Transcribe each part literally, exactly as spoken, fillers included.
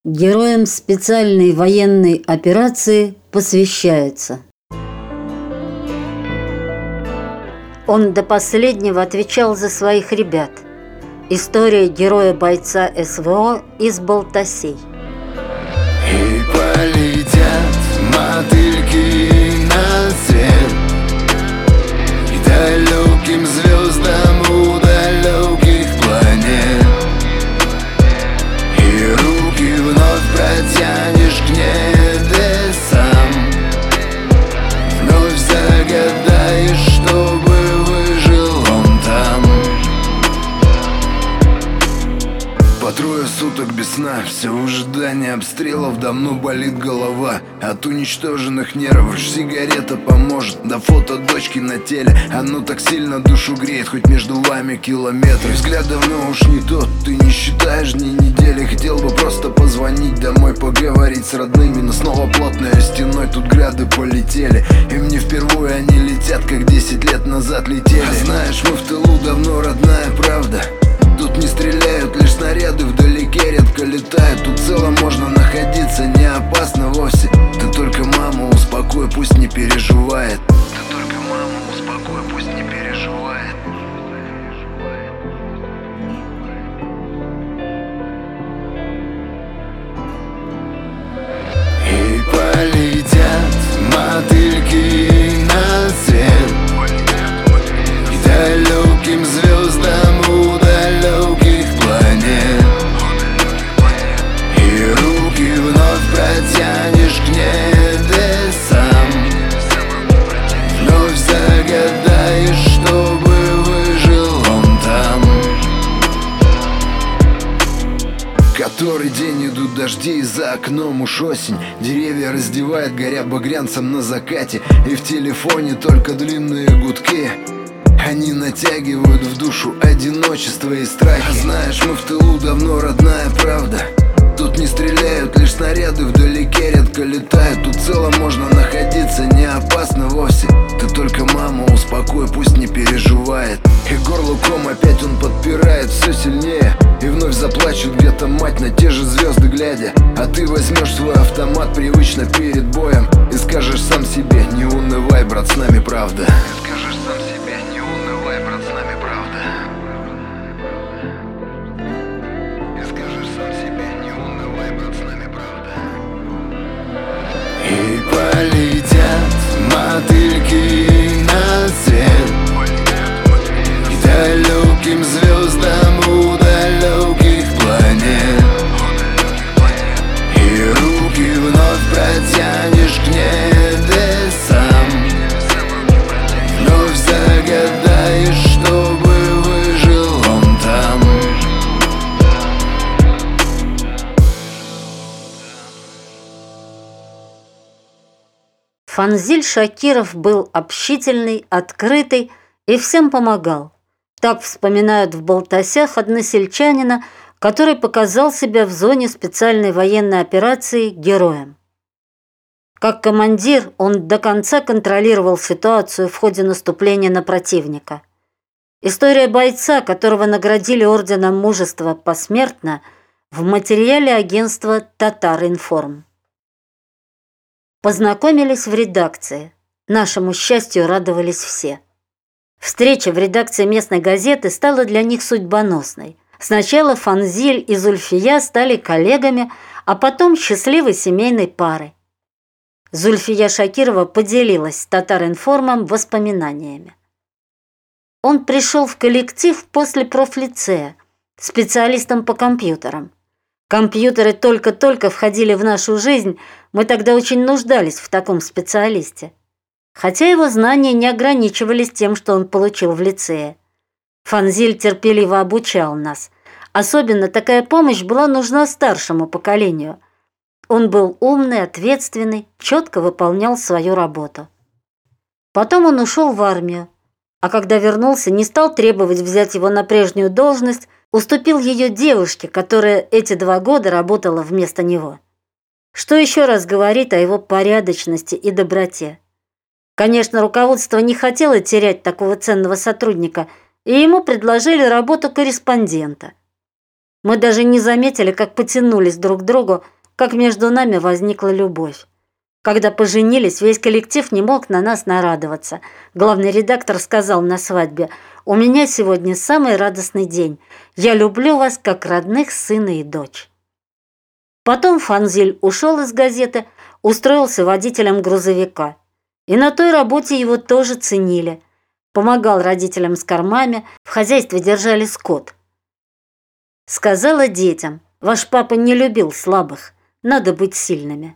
Героям специальной военной операции посвящается. Он до последнего отвечал за своих ребят. История героя-бойца СВО из Балтасей. И полетят мотыльки на свет к далеким звездам у далеких планет, и руки вновь протянешь к небесам, вновь загадаешь, чтобы выжил он там. По трое суток без сна, все в ожидании обстрелов, давно болит голова от уничтоженных нервов. Сигарета поможет, да фото дочки на теле, оно так сильно душу греет, хоть между вами километры. Взгляд давно уж не тот, ты не считаешь дни недели. Хотел бы просто позвонить домой, поговорить с родными, но снова плотной стеной тут гряды полетели. И мне впервые они летят, как десять лет назад летели. А знаешь, мы в тылу давно, родная правда. Тут не стреляют, лишь снаряды вдалеке редко летают. Тут целом можно находиться, не опасно вовсе. Ты только маму успокой, пусть не переживает. Ты только маму успокой, пусть не переживает. И полетят мотыльки на свет к далеким звездам у далеких планет, и руки вновь протянешь к небесам, вновь загадаешь, чтобы выжил он там. Который день идут дожди, и за окном уж осень. Деревья раздевает, горя багрянцем на закате. И в телефоне только длинные гудки, они натягивают в душу одиночество и страхи. А знаешь, мы в тылу давно, родная правда. Тут не стреляют, лишь снаряды вдалеке редко летают. Тут целом можно находиться, не опасно вовсе. Ты только маму успокой, пусть не переживает. И горлуком опять он подпирает все сильнее. И вновь заплачет где-то мать на те же звезды глядя. А ты возьмешь свой автомат привычно перед боем и скажешь сам себе: не унывай, брат, с нами правда. Скажешь сам себе: не унывай, брат, с нами правда. И скажешь сам себе: не унывай, брат, с нами правда. И полетят мотыльки на свет к далеким звездам у далеких планет, и руки вновь протянешь к небесам, вновь загадаешь, чтобы выжил он там. Фанзиль Шакиров был общительный, открытый и всем помогал. Так вспоминают в Балтасях односельчанина, который показал себя в зоне специальной военной операции героем. Как командир он до конца контролировал ситуацию в ходе наступления на противника. История бойца, которого наградили орденом мужества посмертно, в материале агентства «Татар-Информ». Познакомились в редакции. Нашему счастью радовались все. Встреча в редакции местной газеты стала для них судьбоносной. Сначала Фанзиль и Зульфия стали коллегами, а потом счастливой семейной парой. Зульфия Шакирова поделилась с Татар-Информом воспоминаниями. Он пришел в коллектив после профлицея, специалистом по компьютерам. Компьютеры только-только входили в нашу жизнь, мы тогда очень нуждались в таком специалисте. Хотя его знания не ограничивались тем, что он получил в лицее. Фанзиль терпеливо обучал нас. Особенно такая помощь была нужна старшему поколению. Он был умный, ответственный, четко выполнял свою работу. Потом он ушел в армию, а когда вернулся, не стал требовать взять его на прежнюю должность, уступил ее девушке, которая эти два года работала вместо него. Что еще раз говорит о его порядочности и доброте. Конечно, руководство не хотело терять такого ценного сотрудника, и ему предложили работу корреспондента. Мы даже не заметили, как потянулись друг к другу, как между нами возникла любовь. Когда поженились, весь коллектив не мог на нас нарадоваться. Главный редактор сказал на свадьбе: «У меня сегодня самый радостный день. Я люблю вас, как родных сына и дочь». Потом Фанзиль ушел из газеты, устроился водителем грузовика. И на той работе его тоже ценили. Помогал родителям с кормами, в хозяйстве держали скот. Сказала детям: «Ваш папа не любил слабых, надо быть сильными».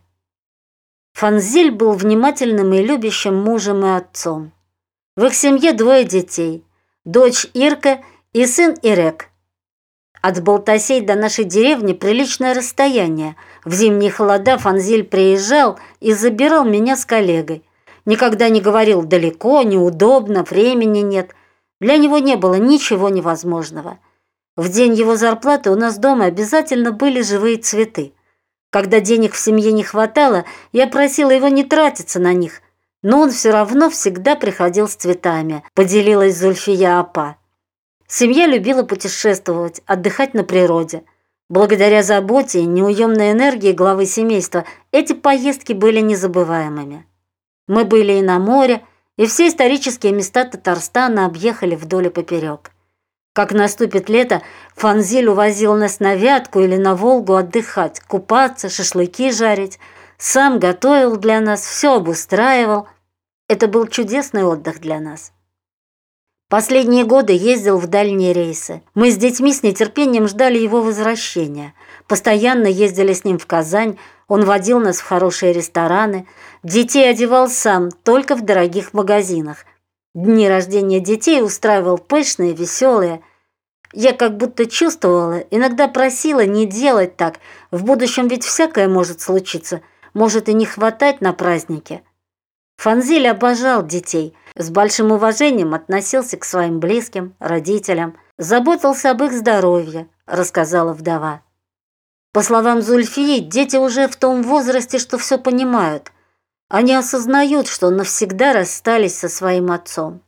Фанзиль был внимательным и любящим мужем и отцом. В их семье двое детей – дочь Ирка и сын Ирек. От Балтасей до нашей деревни приличное расстояние. В зимние холода Фанзиль приезжал и забирал меня с коллегой. Никогда не говорил «далеко», «неудобно», «времени нет». Для него не было ничего невозможного. В день его зарплаты у нас дома обязательно были живые цветы. Когда денег в семье не хватало, я просила его не тратиться на них, но он все равно всегда приходил с цветами, поделилась Зульфия апа. Семья любила путешествовать, отдыхать на природе. Благодаря заботе и неуемной энергии главы семейства эти поездки были незабываемыми. Мы были и на море, и все исторические места Татарстана объехали вдоль и поперек. Как наступит лето, Фанзиль увозил нас на Вятку или на Волгу отдыхать, купаться, шашлыки жарить. Сам готовил для нас, все обустраивал. Это был чудесный отдых для нас. Последние годы ездил в дальние рейсы. Мы с детьми с нетерпением ждали его возвращения. Постоянно ездили с ним в Казань, он водил нас в хорошие рестораны. Детей одевал сам, только в дорогих магазинах. Дни рождения детей устраивал пышные, веселые. Я как будто чувствовала, иногда просила не делать так. В будущем ведь всякое может случиться, может и не хватать на празднике. Фанзиль обожал детей, с большим уважением относился к своим близким, родителям, заботился об их здоровье, рассказала вдова. По словам Зульфии, дети уже в том возрасте, что все понимают. Они осознают, что навсегда расстались со своим отцом.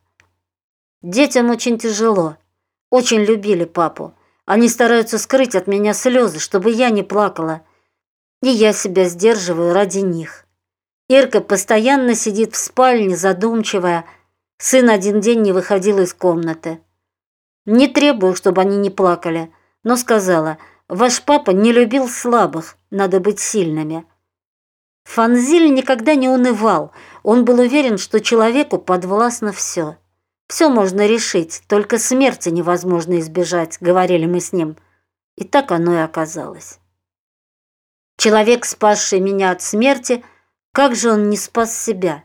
Детям очень тяжело. Очень любили папу. Они стараются скрыть от меня слезы, чтобы я не плакала. И я себя сдерживаю ради них. Ирка постоянно сидит в спальне, задумчивая. Сын один день не выходил из комнаты. Не требую, чтобы они не плакали, но сказала: «Ваш папа не любил слабых, надо быть сильными». Фанзиль никогда не унывал. Он был уверен, что человеку подвластно все. Все можно решить, только смерти невозможно избежать, говорили мы с ним. И так оно и оказалось. Человек, спасший меня от смерти, как же он не спас себя?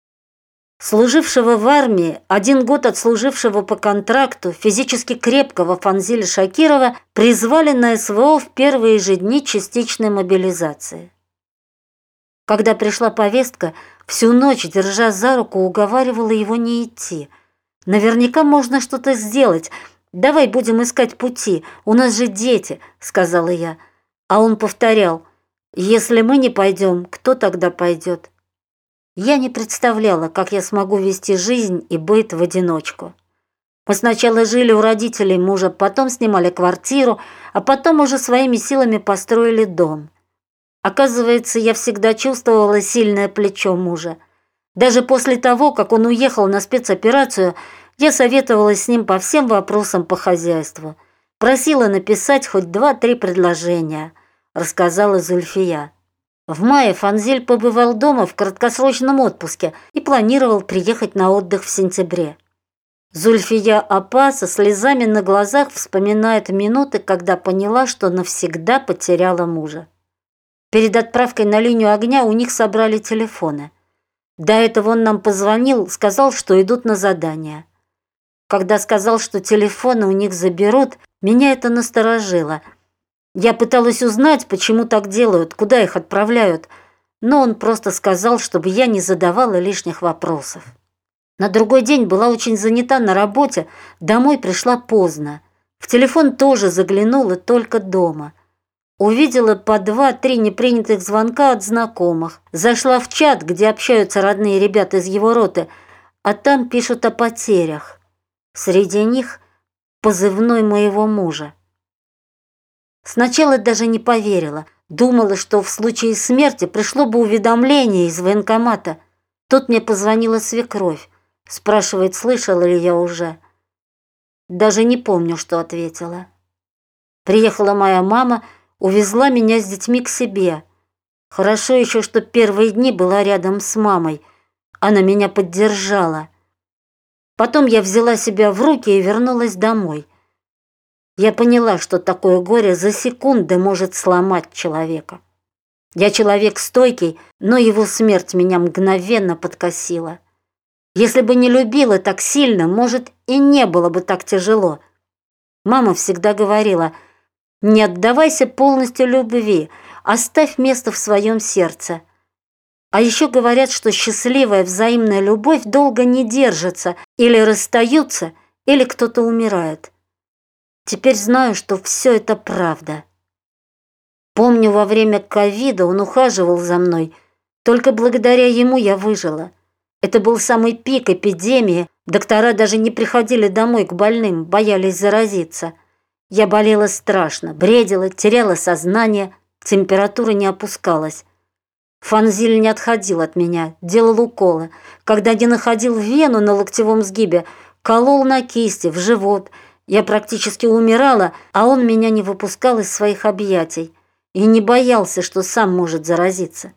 Служившего в армии, один год отслужившего по контракту, физически крепкого Фанзиля Шакирова призвали на СВО в первые же дни частичной мобилизации. Когда пришла повестка, всю ночь, держа за руку, уговаривала его не идти. «Наверняка можно что-то сделать. Давай будем искать пути. У нас же дети», — сказала я. А он повторял: «Если мы не пойдем, кто тогда пойдет?» Я не представляла, как я смогу вести жизнь и быт в одиночку. Мы сначала жили у родителей мужа, потом снимали квартиру, а потом уже своими силами построили дом. Оказывается, я всегда чувствовала сильное плечо мужа. Даже после того, как он уехал на спецоперацию, я советовалась с ним по всем вопросам по хозяйству. Просила написать хоть два-три предложения, рассказала Зульфия. В мае Фанзиль побывал дома в краткосрочном отпуске и планировал приехать на отдых в сентябре. Зульфия апа со слезами на глазах вспоминает минуты, когда поняла, что навсегда потеряла мужа. Перед отправкой на линию огня у них собрали телефоны. До этого он нам позвонил, сказал, что идут на задание. Когда сказал, что телефоны у них заберут, меня это насторожило. Я пыталась узнать, почему так делают, куда их отправляют, но он просто сказал, чтобы я не задавала лишних вопросов. На другой день была очень занята на работе, домой пришла поздно. В телефон тоже заглянула только дома. Увидела по два-три непринятых звонка от знакомых. Зашла в чат, где общаются родные ребята из его роты, а там пишут о потерях. Среди них позывной моего мужа. Сначала даже не поверила. Думала, что в случае смерти пришло бы уведомление из военкомата. Тут мне позвонила свекровь. Спрашивает, слышала ли я уже. Даже не помню, что ответила. Приехала моя мама, увезла меня с детьми к себе. Хорошо еще, что первые дни была рядом с мамой. Она меня поддержала. Потом я взяла себя в руки и вернулась домой. Я поняла, что такое горе за секунды может сломать человека. Я человек стойкий, но его смерть меня мгновенно подкосила. Если бы не любила так сильно, может, и не было бы так тяжело. Мама всегда говорила: не отдавайся полностью любви, оставь место в своем сердце. А еще говорят, что счастливая взаимная любовь долго не держится, или расстаются, или кто-то умирает. Теперь знаю, что все это правда. Помню, во время ковида он ухаживал за мной. Только благодаря ему я выжила. Это был самый пик эпидемии. Доктора даже не приходили домой к больным, боялись заразиться. Я болела страшно, бредила, теряла сознание, температура не опускалась. Фанзиль не отходил от меня, делал уколы. Когда не находил вену на локтевом сгибе, колол на кисти, в живот. Я практически умирала, а он меня не выпускал из своих объятий и не боялся, что сам может заразиться.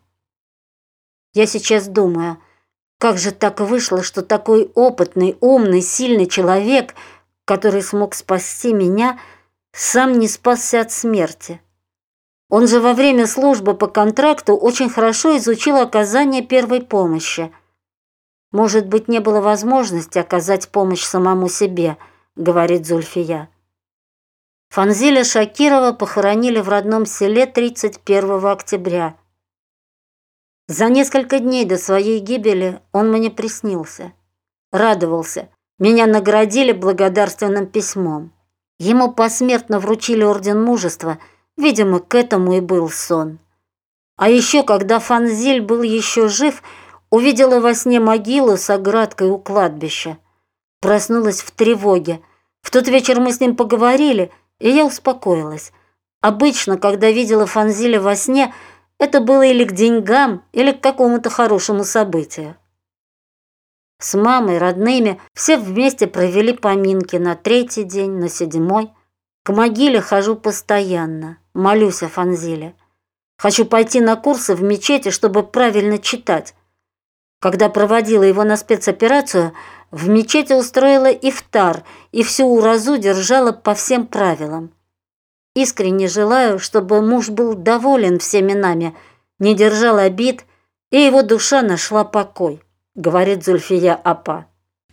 Я сейчас думаю, как же так вышло, что такой опытный, умный, сильный человек, который смог спасти меня, сам не спасся от смерти. Он же во время службы по контракту очень хорошо изучил оказание первой помощи. Может быть, не было возможности оказать помощь самому себе, говорит Зульфия. Фанзиля Шакирова похоронили в родном селе тридцать первого октября. За несколько дней до своей гибели он мне приснился. Радовался. Меня наградили благодарственным письмом. Ему посмертно вручили орден мужества. Видимо, к этому и был сон. А еще, когда Фанзиль был еще жив, увидела во сне могилу с оградкой у кладбища. Проснулась в тревоге. В тот вечер мы с ним поговорили, и я успокоилась. Обычно, когда видела Фанзиля во сне, это было или к деньгам, или к какому-то хорошему событию. С мамой, родными, все вместе провели поминки на третий день, на седьмой. К могиле хожу постоянно, молюсь о Фанзиле. Хочу пойти на курсы в мечети, чтобы правильно читать. Когда проводила его на спецоперацию, в мечети устроила ифтар и всю уразу держала по всем правилам. Искренне желаю, чтобы муж был доволен всеми нами, не держал обид, и его душа нашла покой, говорит Зульфия апа.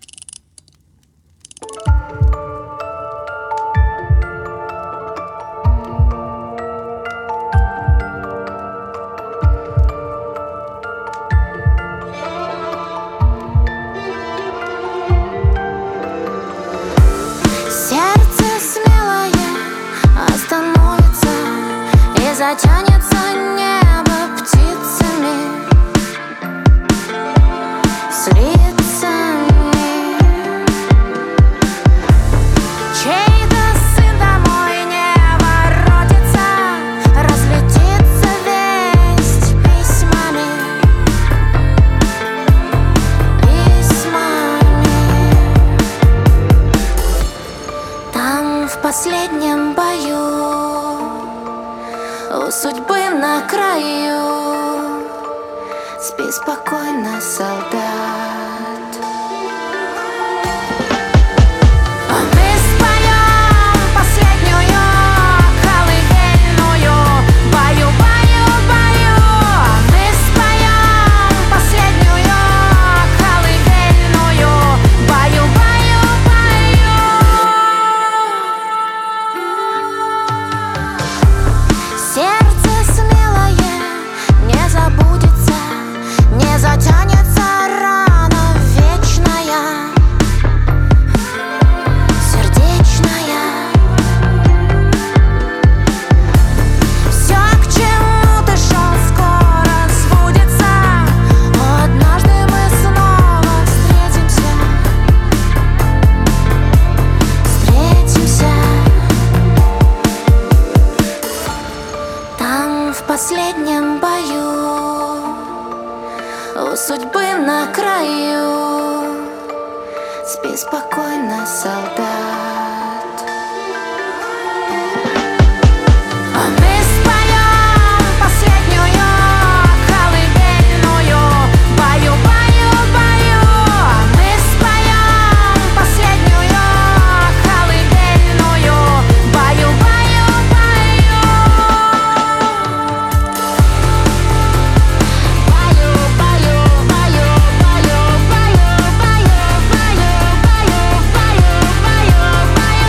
Затянется небо птицами, с лицами. Чей-то сын домой не воротится, разлетится весть письмами, письмами. Там в последнем бою у судьбы на краю, спи спокойно, солдат. Мы споем последнюю колыбельную, баю, баю, баю. Мы споем последнюю колыбельную, баю, баю, баю. Сердце смелое не забудется, не затянется рано. судьбы на краю. Спи спокойно, солдат. А мы споем последнюю колыбельную. Баю, баю, баю. А мы споем последнюю колыбельную. Баю, баю, баю. Баю, баю, баю, баю, баю, баю, баю, баю, баю, баю, баю.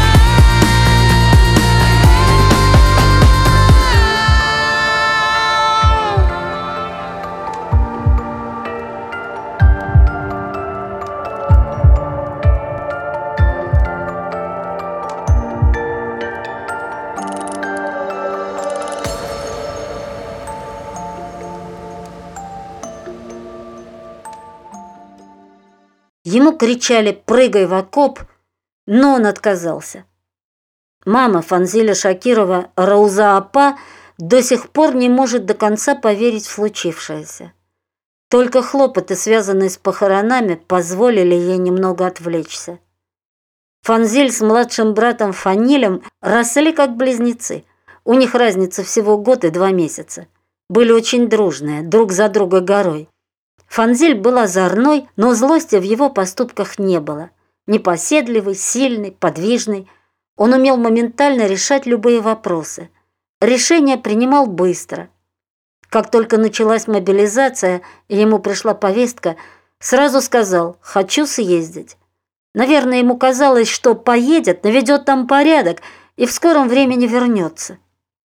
Ему кричали «прыгай в окоп», но он отказался. Мама Фанзиля Шакирова, Рауза Апа, до сих пор не может до конца поверить в случившееся. Только хлопоты, связанные с похоронами, позволили ей немного отвлечься. Фанзиль с младшим братом Фанилем росли как близнецы. У них разница всего год и два месяца. Были очень дружные, друг за друга горой. Фанзиль был озорной, но злости в его поступках не было. Непоседливый, сильный, подвижный. Он умел моментально решать любые вопросы. Решения принимал быстро. Как только началась мобилизация, и ему пришла повестка, сразу сказал «хочу съездить». Наверное, ему казалось, что поедет, наведет там порядок и в скором времени вернется.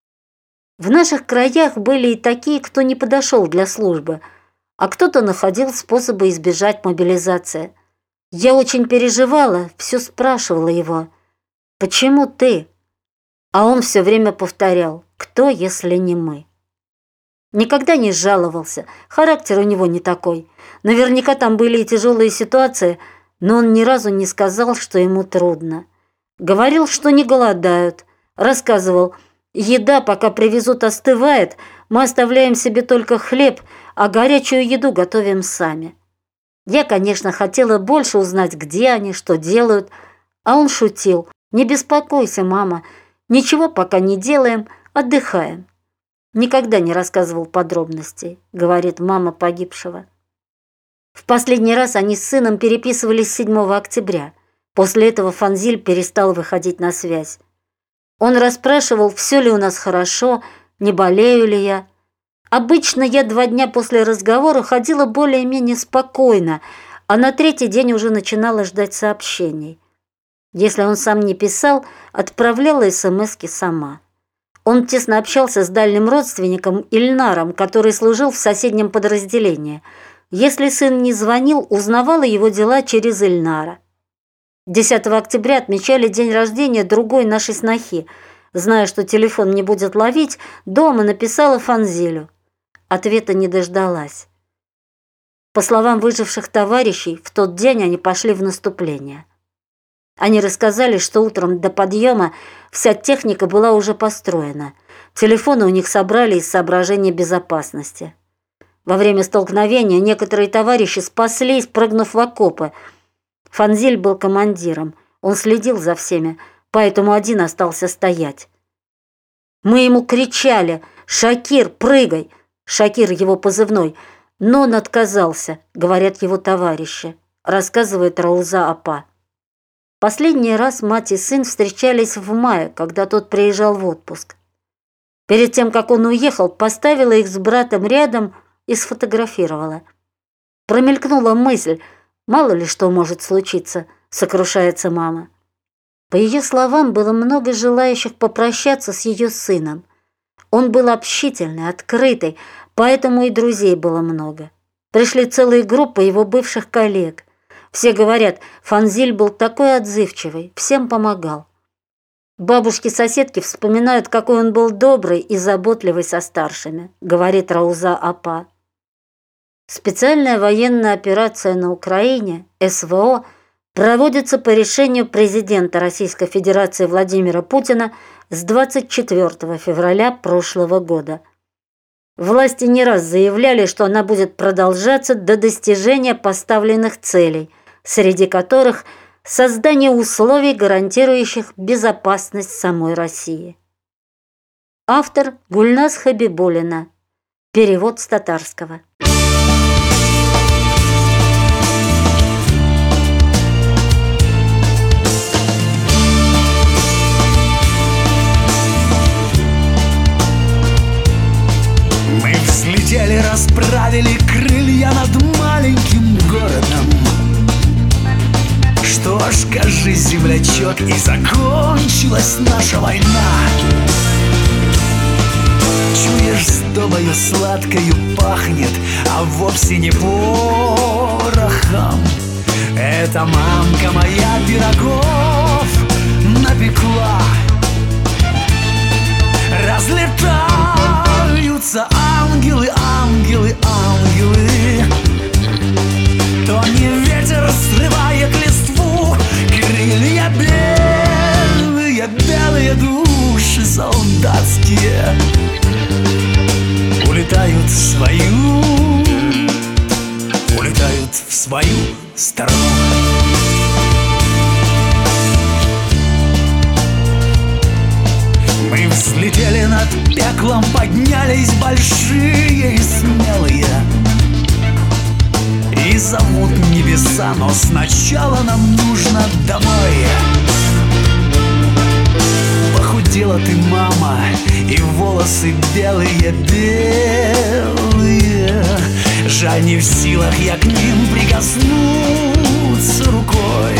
В наших краях были и такие, кто не подошел для службы, а кто-то находил способы избежать мобилизации. Я очень переживала, все спрашивала его: «Почему ты?» А он все время повторял: «Кто, если не мы?» Никогда не жаловался, характер у него не такой. Наверняка там были и тяжелые ситуации, но он ни разу не сказал, что ему трудно. Говорил, что не голодают. Рассказывал: «Еда, пока привезут, остывает, мы оставляем себе только хлеб, а горячую еду готовим сами». Я, конечно, хотела больше узнать, где они, что делают, а он шутил: «Не беспокойся, мама, ничего пока не делаем, отдыхаем». Никогда не рассказывал подробностей, говорит мама погибшего. В последний раз они с сыном переписывались седьмого октября. После этого Фанзиль перестал выходить на связь. Он расспрашивал, все ли у нас хорошо, не болею ли я. Обычно я два дня после разговора ходила более-менее спокойно, а на третий день уже начинала ждать сообщений. Если он сам не писал, отправляла смски сама. Он тесно общался с дальним родственником Ильнаром, который служил в соседнем подразделении. Если сын не звонил, узнавала его дела через Ильнара. десятого октября отмечали день рождения другой нашей снохи. Зная, что телефон не будет ловить, дома написала Фанзилю. Ответа не дождалась. По словам выживших товарищей, в тот день они пошли в наступление. Они рассказали, что утром до подъема вся техника была уже построена. Телефоны у них собрали из соображений безопасности. Во время столкновения некоторые товарищи спаслись, прыгнув в окопы. Фанзиль был командиром. Он следил за всеми, поэтому один остался стоять. Мы ему кричали: «Шакир, прыгай!» Шакир его позывной, но он отказался, говорят его товарищи, рассказывает Рауза Апа. Последний раз мать и сын встречались в мае, когда тот приезжал в отпуск. Перед тем, как он уехал, поставила их с братом рядом и сфотографировала. Промелькнула мысль: мало ли что может случиться, сокрушается мама. По ее словам, было много желающих попрощаться с ее сыном. Он был общительный, открытый, поэтому и друзей было много. Пришли целые группы его бывших коллег. Все говорят, Фанзиль был такой отзывчивый, всем помогал. Бабушки-соседки вспоминают, какой он был добрый и заботливый со старшими, говорит Рауза Апа. Специальная военная операция на Украине, СВО, проводится по решению президента Российской Федерации Владимира Путина с двадцать четвёртого февраля прошлого года. Власти не раз заявляли, что она будет продолжаться до достижения поставленных целей, среди которых создание условий, гарантирующих безопасность самой России. Автор Гульназ Хабибуллина. Перевод с татарского. Мы взлетели, расправили крылья над маленьким городом. Что ж, скажи, землячок, и закончилась наша война. Чуешь, сдобою сладкою пахнет, а вовсе не порохом. Это мамка моя пирогов напекла. Разлетаются ангелы, ангелы, ангелы. То не ветер срывает листву, крылья белые, белые души солдатские улетают в свою, улетают в свою страну. Мы взлетели над пеклом, поднялись большие и смелые, и зовут небеса, но сначала нам нужно домой. Похудела ты, мама, и волосы белые, белые. Жаль, не в силах я к ним прикоснуться рукой.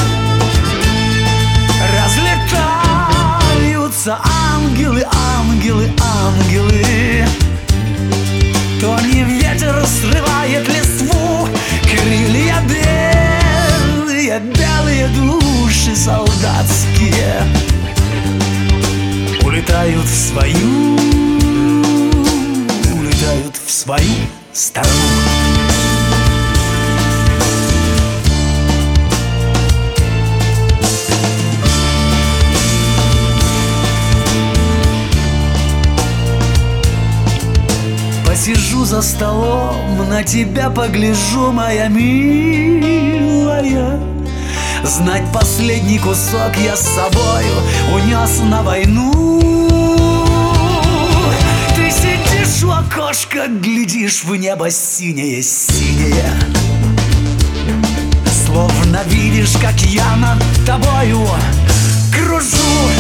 Разлетаются ангелы, ангелы, ангелы. То не ветер срывает листву, крылья белые, белые души солдатские улетают в свою, улетают в свою страну. Посижу за столом, на тебя погляжу, моя милая. Знать, последний кусок я с собою унес на войну. Ты сидишь у окошка, глядишь в небо синее-синее, словно видишь, как я над тобою кружу.